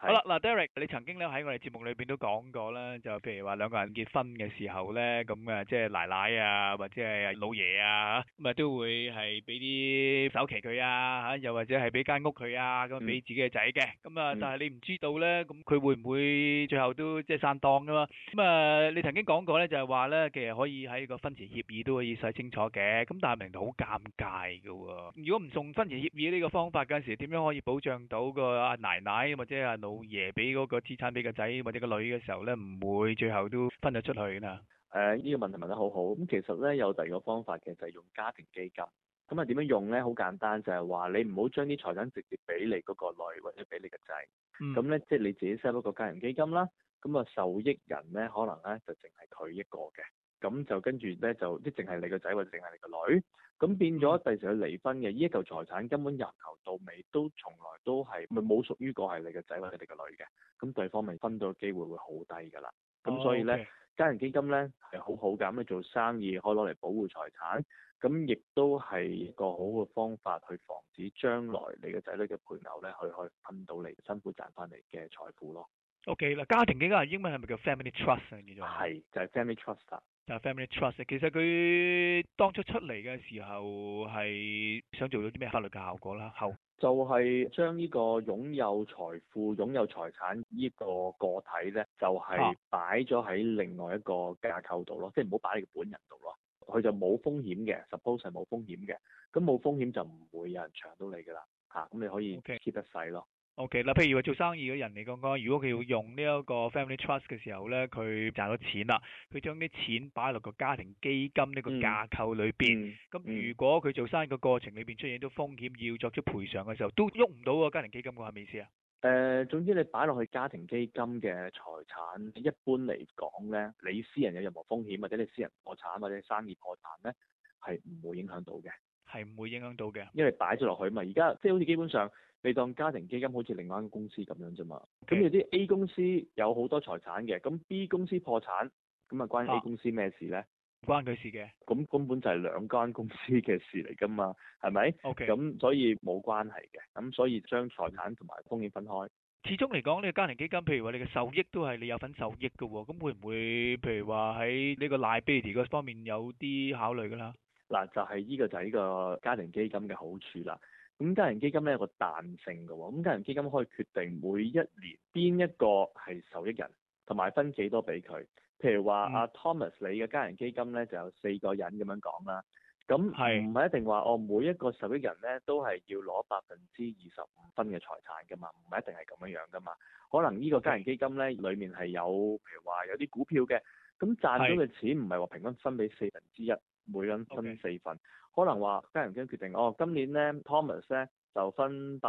好啦，嗱，Derek，你曾經咧喺我哋節目裏邊都講過啦，就譬如話兩個人結婚嘅時候咧，咁啊，即係奶奶啊，或者係老爺啊，咁啊都會係俾啲首期佢啊，嚇，又或者係俾間屋佢啊，咁俾自己嘅仔嘅，咁啊，但係你唔知道咧，咁佢會唔會最後都即係散檔噶嘛？咁啊，你曾經講過咧，就係話咧，其實可以喺個婚前協議都可以寫清楚嘅，咁但係明到好尷尬嘅喎。如果唔送婚前協議呢個方法嗰陣時，點樣可以保障到個阿奶奶或者阿老爺俾嗰個資產俾個仔或者個女嘅時候咧，唔會最後都分咗出去啦？ 呢個問題問得好好。咁其實咧有第二個方法嘅，就係用家庭基金。咁啊點樣用咧？好簡單，就係話你唔好將啲財產直接俾你嗰個女或者俾你個仔。咁咧即係你自己 set 一個家庭基金啦。咁啊受益人咧可能咧就淨係佢一個嘅。咁就跟住咧就即係淨係你個仔或者淨係你個女。咁變咗第時佢離婚嘅呢一嚿財產根本由頭到尾都從來都係冇屬於過係你個仔或者你個女嘅。咁對方咪分到嘅機會會好低㗎啦。咁所以咧家庭基金咧係好好㗎。咁你做生意可以攞嚟保護財產。咁亦都係一個好嘅方法去防止將來你嘅仔女嘅配偶咧去分到你辛苦賺翻嚟嘅財富咯。 OK 嗱，家庭基金英文係咪叫 family trust 啊？叫做係就係 family trust 啦。 就係 family trust。其實佢當初出嚟嘅時候係想做到啲咩法律嘅效果啦？ 就係將呢個擁有財富、擁有財產呢個個體咧，就係擺咗喺另外一個架構度咯，即係唔好擺喺佢本人度咯。佢就冇風險嘅 ，suppose 係冇風險嘅，咁冇風險就唔會有人搶到你噶啦，咁你可以 keep 得細咯。 OK，嗱，譬如話做生意嘅人嚟講，如果佢要用呢一個 family trust 嘅時候咧，佢賺到錢啦，佢將啲錢擺落個家庭基金呢個架構裏邊，咁如果佢做生意嘅過程裏邊出現到風險，要作出賠償嘅時候，都喐唔到個家庭基金嘅，係咪意思啊？ 總之你擺落去家庭基金嘅財產，一般嚟講咧，你私人有任何風險，或者你私人破產或者生意破產咧，係唔會影響到嘅。 係唔會影響到嘅， 因為擺咗落去嘛。而家即係好似基本上，你當家庭基金好似另外一間公司咁樣啫嘛。咁有啲 A 公司有好多財產嘅，咁 B 公司破產，咁啊關 A 公司咩事咧？ 唔關佢事嘅。 咁根本就係兩間公司嘅事嚟噶嘛，係咪？OK。咁所以冇關係嘅，咁所以將財產同埋風險分開。 始終嚟講，呢個家庭基金，譬如話你嘅受益都係你有份受益嘅喎，咁會唔會譬如話喺呢個 liability 嗰方面有啲考慮㗎啦？ 嗱，就係呢個就係呢個家庭基金嘅好處啦。咁家庭基金咧有個彈性嘅喎，咁家庭基金可以決定每一年邊一個係受益人，同埋分幾多俾佢。譬如話阿 Thomas 你嘅家庭基金咧就有4個人咁樣講啦。咁唔係一定話每一個受益人咧都係要攞25%嘅財產噶嘛，唔係一定係咁樣噶嘛。可能呢個家庭基金咧裡面係有譬如話有啲股票嘅，咁賺到嘅錢唔係話平均分俾1/4。每人分4份，可能話家人已經決定，今年咧 Thomas 咧就分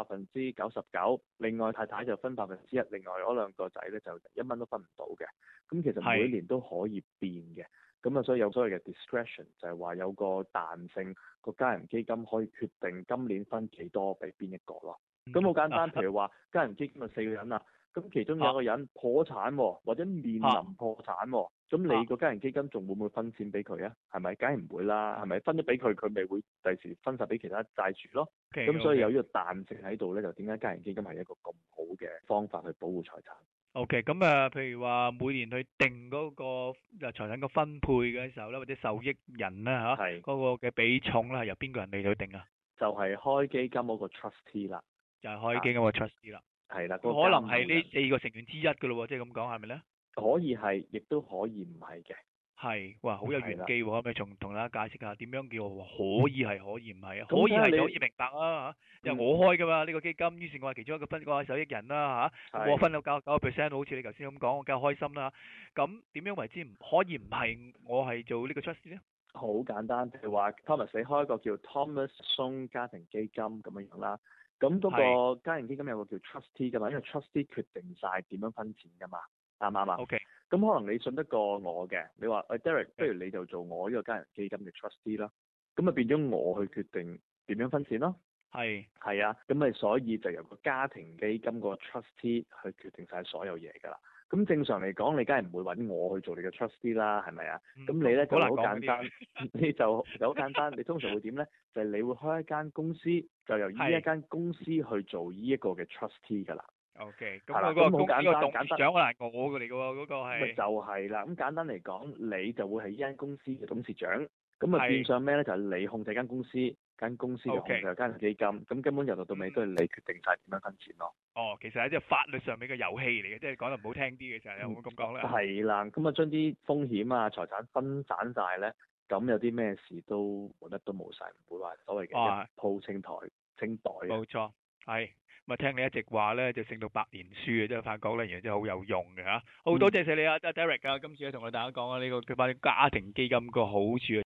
99%，另外太太就分1%，另外嗰兩個仔咧就1蚊都分唔到嘅。咁其實每年都可以變嘅，咁啊所以有所謂嘅 discretion 就係話有個彈性，個家人基金可以決定今年分幾多俾邊一個咯。咁好簡單，譬如話家人基金係4個人啦，咁其中有一個人破產或者面臨破產喎。咁你個家人基金仲會唔會分錢俾佢啊？係咪？梗係唔會啦，係咪？分咗俾佢，佢咪會第時分晒俾其他債主咯。咁所以有呢個彈性喺度咧，就點解家人基金係一個咁好嘅方法去保護財產 ？OK，咁譬如話每年去定嗰個財產嘅分配嘅時候咧，或者受益人啦嚇，嗰個嘅比重啦，由邊個人嚟去定啊？ 就係開基金嗰個 trustee 啦， 就係開基金個 trustee 啦。 係啦， 可能係呢4個成員之一㗎咯喎，即係咁講係咪咧？ 可以係，亦都可以唔係嘅。 係，哇，好有玄機喎！可唔可以同大家解釋下點樣叫可以係，可以唔係啊？可以係就可以明白啊嚇，因為我開㗎嘛呢個基金，於是我係其中一個受益人啦嚇，我分到99%，好似你頭先咁講，我梗係開心啦。咁點樣為之唔可以唔係我係做呢個 trustee 咧？ 好簡單，譬如話 Thomas 你開一個叫 Thomas Song 家庭基金咁樣啦。咁嗰個家庭基金有個叫 trustee 㗎嘛，因為 trustee 決定晒點樣分錢㗎嘛，啱唔啱啊？OK。咁可能你信得過我嘅，你話Derek，不如你就做我呢個家人基金嘅 trustee 啦。咁啊變咗我去決定點樣分錢咯。係啊，咁咪所以就由個家庭基金個 trustee 去決定晒所有嘢㗎啦。咁正常嚟講，你梗係唔會揾我去做你嘅 trustee 啦，係咪啊？咁你咧就好簡單，你就好簡單。你通常會點咧？就係你會開一間公司，就由呢一間公司去做呢一個嘅 trustee 㗎啦。 OK，咁係啦， 我嗰個咁好簡單， 公司個董簡單。 事長可能係我嚟嘅喎，嗰個咪係就係啦，咁簡單嚟講，你就會係呢間公司嘅董事長，咁啊變係相咩咧？就係你控制間公司，間公司就控制 OK， 間基金，咁根本由頭到尾都係你決定晒點樣分錢咯。 哦，其實係即係法律上面嘅遊戲嚟嘅，即係講得唔好聽啲嘅時候，有冇咁講咧？ 係啦，咁啊將啲風險啊財產分散晒咧，咁有啲咩事都冇得都冇晒，唔會話所謂嘅哇一鋪清台清袋啊。 冇錯，係咁啊！聽你一直話咧，就勝到百年書嘅，即係發覺咧，原來真係好有用嘅嚇。好多謝晒你啊，Derek 啊，今次咧同我哋大家講啊，呢個佢翻啲家庭基金個好處啊。